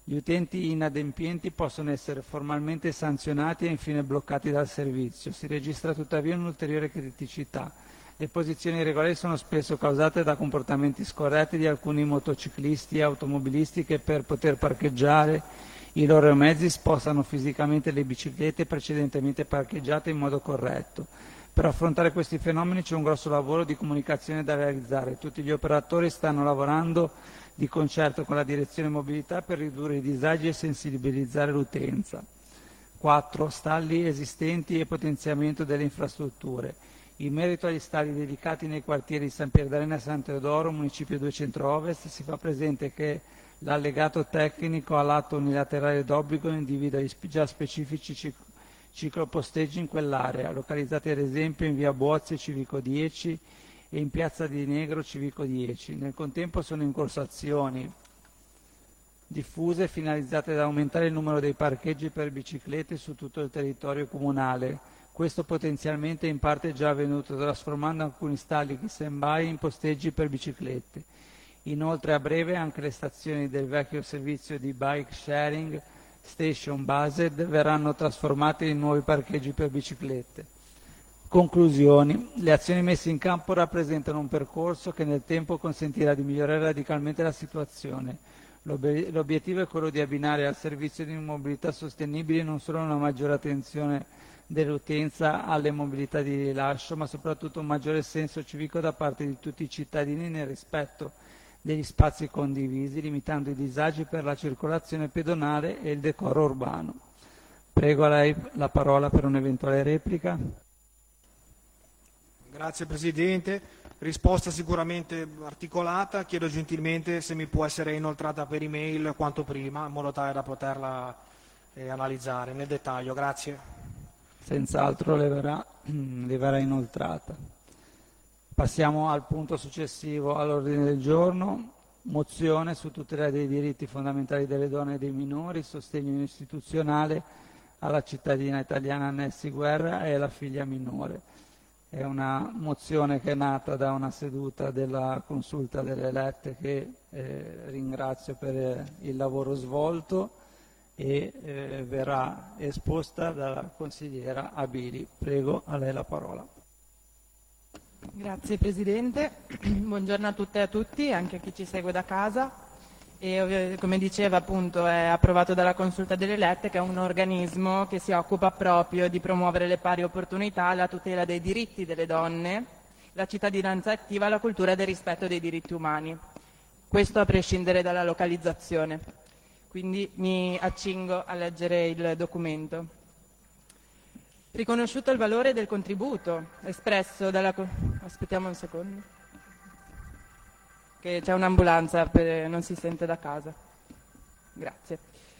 Gli utenti inadempienti possono essere formalmente sanzionati e infine bloccati dal servizio. Si registra tuttavia un'ulteriore criticità. Le posizioni irregolari sono spesso causate da comportamenti scorretti di alcuni motociclisti e automobilisti che per poter parcheggiare i loro mezzi spostano fisicamente le biciclette precedentemente parcheggiate in modo corretto. Per affrontare questi fenomeni c'è un grosso lavoro di comunicazione da realizzare. Tutti gli operatori stanno lavorando di concerto con la direzione mobilità per ridurre i disagi e sensibilizzare l'utenza. quattro. Stalli esistenti e potenziamento delle infrastrutture. In merito agli stalli dedicati nei quartieri di San Pierdarena e San Teodoro, municipio due Centro-Ovest, si fa presente che l'allegato tecnico all'atto unilaterale d'obbligo individua gli già specifici cic- cicloposteggi in quell'area, localizzati ad esempio in via Buozzi Civico dieci e in piazza di Negro Civico dieci. Nel contempo sono in corso azioni diffuse finalizzate ad aumentare il numero dei parcheggi per biciclette su tutto il territorio comunale. Questo potenzialmente in parte è già avvenuto, trasformando alcuni stalli stand-by in posteggi per biciclette. Inoltre a breve anche le stazioni del vecchio servizio di bike sharing Station Based verranno trasformate in nuovi parcheggi per biciclette. Conclusioni. Le azioni messe in campo rappresentano un percorso che nel tempo consentirà di migliorare radicalmente la situazione. L'obiettivo è quello di abbinare al servizio di mobilità sostenibile non solo una maggiore attenzione dell'utenza alle mobilità di rilascio, ma soprattutto un maggiore senso civico da parte di tutti i cittadini nel rispetto degli spazi condivisi, limitando i disagi per la circolazione pedonale e il decoro urbano. Prego a lei la parola per un'eventuale replica. Grazie Presidente, risposta sicuramente articolata, chiedo gentilmente se mi può essere inoltrata per email quanto prima, in modo tale da poterla eh, analizzare nel dettaglio, grazie. Senz'altro le verrà, le verrà inoltrata. Passiamo al punto successivo all'ordine del giorno, mozione su tutela dei diritti fondamentali delle donne e dei minori, sostegno istituzionale alla cittadina italiana Nessi Guerra e alla figlia minore. È una mozione che è nata da una seduta della Consulta delle elette che eh, ringrazio per eh, il lavoro svolto e eh, verrà esposta dalla consigliera Abili. Prego, a lei la parola. Grazie Presidente, buongiorno a tutte e a tutti, anche a chi ci segue da casa. E come diceva appunto è approvato dalla Consulta delle elette, che è un organismo che si occupa proprio di promuovere le pari opportunità, la tutela dei diritti delle donne, la cittadinanza attiva e la cultura del rispetto dei diritti umani. Questo a prescindere dalla localizzazione. Quindi mi accingo a leggere il documento. Riconosciuto il valore del contributo espresso dalla... Aspettiamo un secondo. Che c'è un'ambulanza, per, non si sente da casa. Grazie.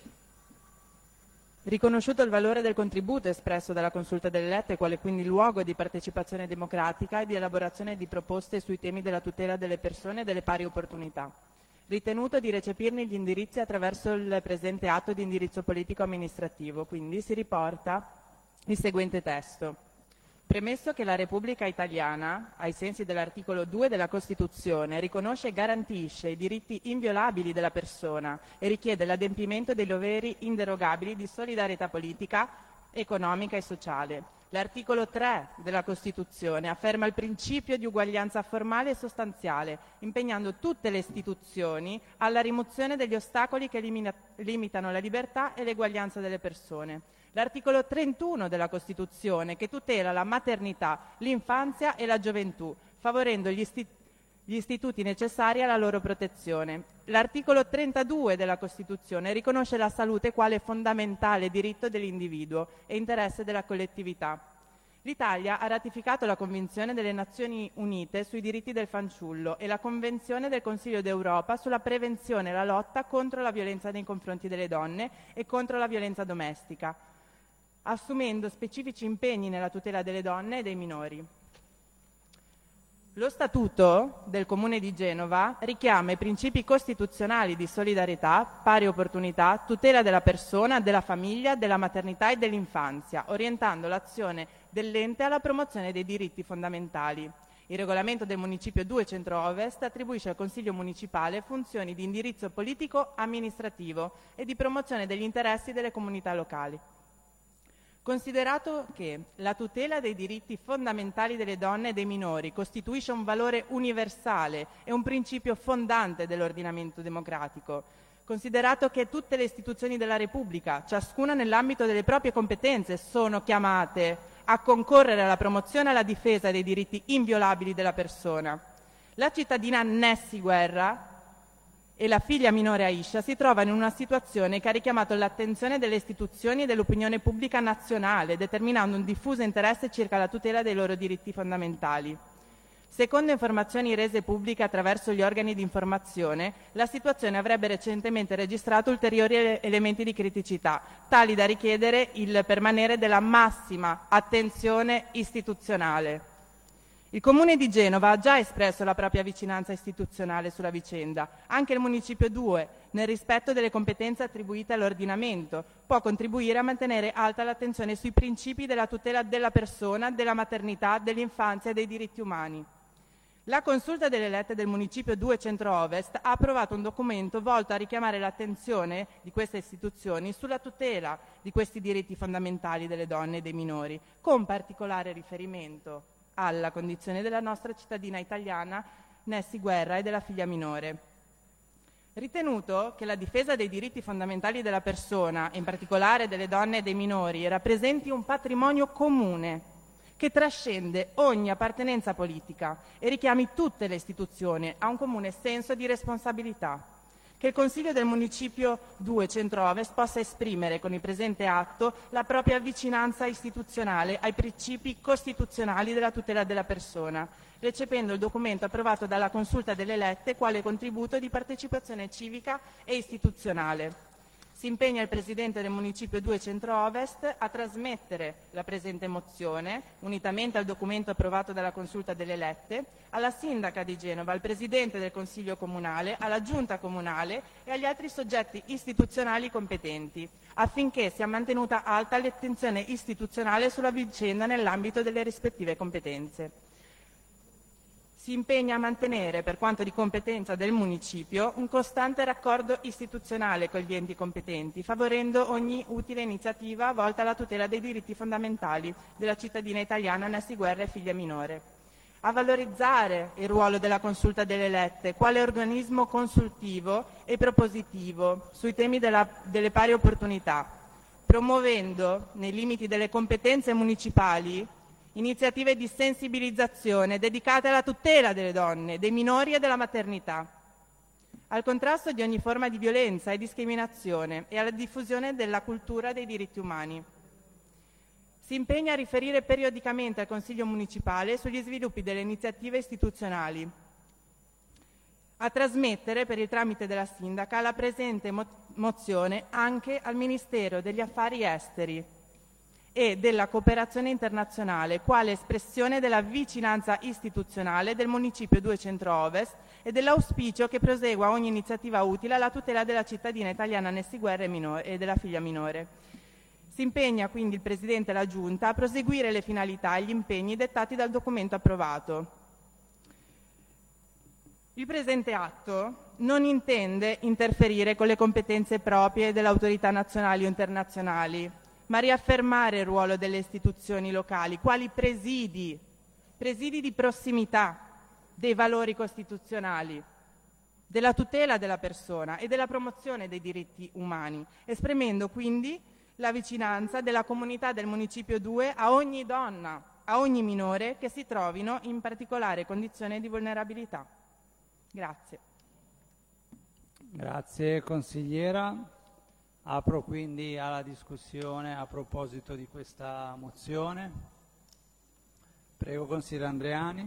Riconosciuto il valore del contributo espresso dalla Consulta delle elette, quale quindi luogo di partecipazione democratica e di elaborazione di proposte sui temi della tutela delle persone e delle pari opportunità. Ritenuto di recepirne gli indirizzi attraverso il presente atto di indirizzo politico amministrativo, quindi si riporta il seguente testo. Premesso che la Repubblica Italiana, ai sensi dell'articolo due della Costituzione, riconosce e garantisce i diritti inviolabili della persona e richiede l'adempimento dei doveri inderogabili di solidarietà politica, economica e sociale. L'articolo tre della Costituzione afferma il principio di uguaglianza formale e sostanziale, impegnando tutte le istituzioni alla rimozione degli ostacoli che limita- limitano la libertà e l'eguaglianza delle persone. L'articolo trentuno della Costituzione, che tutela la maternità, l'infanzia e la gioventù, favorendo gli, isti- gli istituti necessari alla loro protezione. L'articolo trentadue della Costituzione riconosce la salute quale fondamentale diritto dell'individuo e interesse della collettività. L'Italia ha ratificato la Convenzione delle Nazioni Unite sui diritti del fanciullo e la Convenzione del Consiglio d'Europa sulla prevenzione e la lotta contro la violenza nei confronti delle donne e contro la violenza domestica, assumendo specifici impegni nella tutela delle donne e dei minori. Lo Statuto del Comune di Genova richiama i principi costituzionali di solidarietà, pari opportunità, tutela della persona, della famiglia, della maternità e dell'infanzia, orientando l'azione dell'ente alla promozione dei diritti fondamentali. Il regolamento del Municipio due Centro-Ovest attribuisce al Consiglio Municipale funzioni di indirizzo politico-amministrativo e di promozione degli interessi delle comunità locali. Considerato che la tutela dei diritti fondamentali delle donne e dei minori costituisce un valore universale e un principio fondante dell'ordinamento democratico, considerato che tutte le istituzioni della Repubblica, ciascuna nell'ambito delle proprie competenze, sono chiamate a concorrere alla promozione e alla difesa dei diritti inviolabili della persona, la cittadina Nessi Guerra e la figlia minore Aisha si trovano in una situazione che ha richiamato l'attenzione delle istituzioni e dell'opinione pubblica nazionale, determinando un diffuso interesse circa la tutela dei loro diritti fondamentali. Secondo informazioni rese pubbliche attraverso gli organi di informazione, la situazione avrebbe recentemente registrato ulteriori ele- elementi di criticità, tali da richiedere il permanere della massima attenzione istituzionale. Il Comune di Genova ha già espresso la propria vicinanza istituzionale sulla vicenda. Anche il Municipio due, nel rispetto delle competenze attribuite all'ordinamento, può contribuire a mantenere alta l'attenzione sui principi della tutela della persona, della maternità, dell'infanzia e dei diritti umani. La Consulta delle elette del Municipio due Centro-Ovest ha approvato un documento volto a richiamare l'attenzione di queste istituzioni sulla tutela di questi diritti fondamentali delle donne e dei minori, con particolare riferimento alla condizione della nostra cittadina italiana Nessi Guerra e della figlia minore. Ritenuto che la difesa dei diritti fondamentali della persona, in particolare delle donne e dei minori, rappresenti un patrimonio comune che trascende ogni appartenenza politica e richiami tutte le istituzioni a un comune senso di responsabilità, che il Consiglio del Municipio due Centro-Ovest possa esprimere con il presente atto la propria vicinanza istituzionale ai principi costituzionali della tutela della persona, recependo il documento approvato dalla Consulta delle elette quale contributo di partecipazione civica e istituzionale. Si impegna il Presidente del Municipio due Centro-Ovest a trasmettere la presente mozione, unitamente al documento approvato dalla Consulta delle elette, alla Sindaca di Genova, al Presidente del Consiglio Comunale, alla Giunta Comunale e agli altri soggetti istituzionali competenti, affinché sia mantenuta alta l'attenzione istituzionale sulla vicenda nell'ambito delle rispettive competenze. Si impegna a mantenere, per quanto di competenza del Municipio, un costante raccordo istituzionale con gli enti competenti, favorendo ogni utile iniziativa volta alla tutela dei diritti fondamentali della cittadina italiana Nessi Guerra e figlia minore. A valorizzare il ruolo della Consulta delle elette quale organismo consultivo e propositivo sui temi della, delle pari opportunità, promuovendo, nei limiti delle competenze municipali, iniziative di sensibilizzazione dedicate alla tutela delle donne, dei minori e della maternità, al contrasto di ogni forma di violenza e discriminazione e alla diffusione della cultura dei diritti umani. Si impegna a riferire periodicamente al Consiglio Municipale sugli sviluppi delle iniziative istituzionali, a trasmettere per il tramite della Sindaca la presente mo- mozione anche al Ministero degli Affari Esteri e della cooperazione internazionale, quale espressione della vicinanza istituzionale del Municipio due Centro-Ovest e dell'auspicio che prosegua ogni iniziativa utile alla tutela della cittadina italiana Nessi Guerra e, minore, e della figlia minore. Si impegna quindi il Presidente e la Giunta a proseguire le finalità e gli impegni dettati dal documento approvato. Il presente atto non intende interferire con le competenze proprie delle autorità nazionali o internazionali, ma riaffermare il ruolo delle istituzioni locali, quali presidi, presidi di prossimità dei valori costituzionali, della tutela della persona e della promozione dei diritti umani, esprimendo quindi la vicinanza della comunità del Municipio due a ogni donna, a ogni minore che si trovino in particolare condizione di vulnerabilità. Grazie. Grazie consigliera. Apro quindi alla discussione a proposito di questa mozione. Prego consigliere Andreani.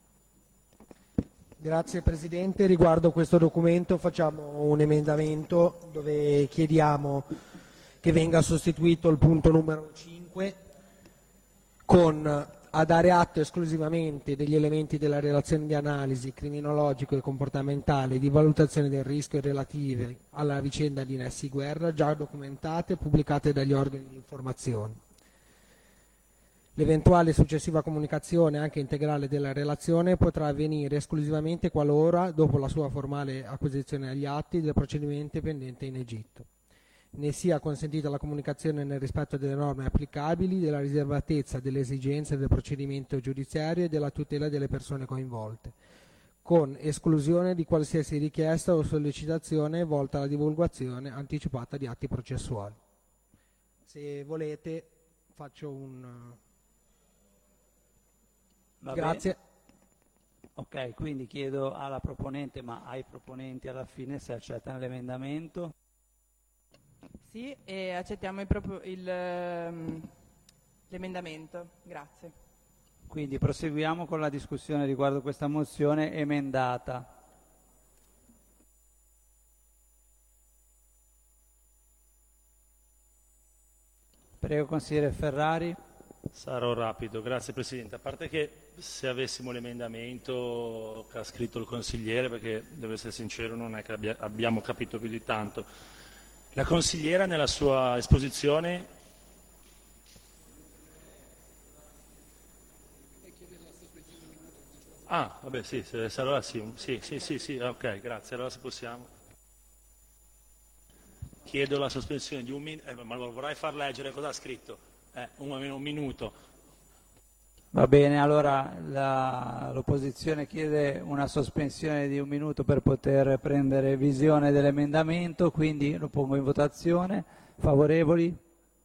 Grazie Presidente. Riguardo questo documento facciamo un emendamento dove chiediamo che venga sostituito il punto numero cinque con a dare atto esclusivamente degli elementi della relazione di analisi criminologico e comportamentale di valutazione del rischio relative alla vicenda di Nessi Guerra, già documentate e pubblicate dagli organi di informazione. L'eventuale successiva comunicazione, anche integrale, della relazione potrà avvenire esclusivamente qualora, dopo la sua formale acquisizione agli atti, del procedimento pendente in Egitto, ne sia consentita la comunicazione nel rispetto delle norme applicabili, della riservatezza delle esigenze del procedimento giudiziario e della tutela delle persone coinvolte, con esclusione di qualsiasi richiesta o sollecitazione volta alla divulgazione anticipata di atti processuali. Se volete faccio un... Va Grazie. bene. Ok, quindi chiedo alla proponente, ma ai proponenti alla fine, se accettano l'emendamento. Sì, e accettiamo il propo- il, ehm, l'emendamento. Grazie. Quindi proseguiamo con la discussione riguardo questa mozione emendata. Prego, consigliere Ferrari. Sarò rapido, grazie Presidente. A parte che se avessimo l'emendamento che ha scritto il consigliere, perché devo essere sincero non è che abbia, abbiamo capito più di tanto, la consigliera nella sua esposizione ah, vabbè sì, se, se allora sì, sì, sì, sì, sì, ok, grazie, allora se possiamo. Chiedo la sospensione di un minuto, eh, ma lo vorrei far leggere cosa ha scritto. Eh, un, un minuto. Va bene, allora la, l'opposizione chiede una sospensione di un minuto per poter prendere visione dell'emendamento, quindi lo pongo in votazione. Favorevoli?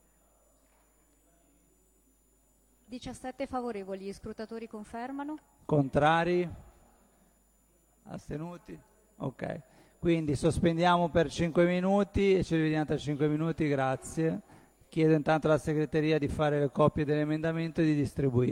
diciassette favorevoli, gli scrutatori confermano. Contrari? Astenuti? Ok, quindi sospendiamo per cinque minuti e ci rivediamo tra cinque minuti, grazie. Chiedo intanto alla segreteria di fare le copie dell'emendamento e di distribuire.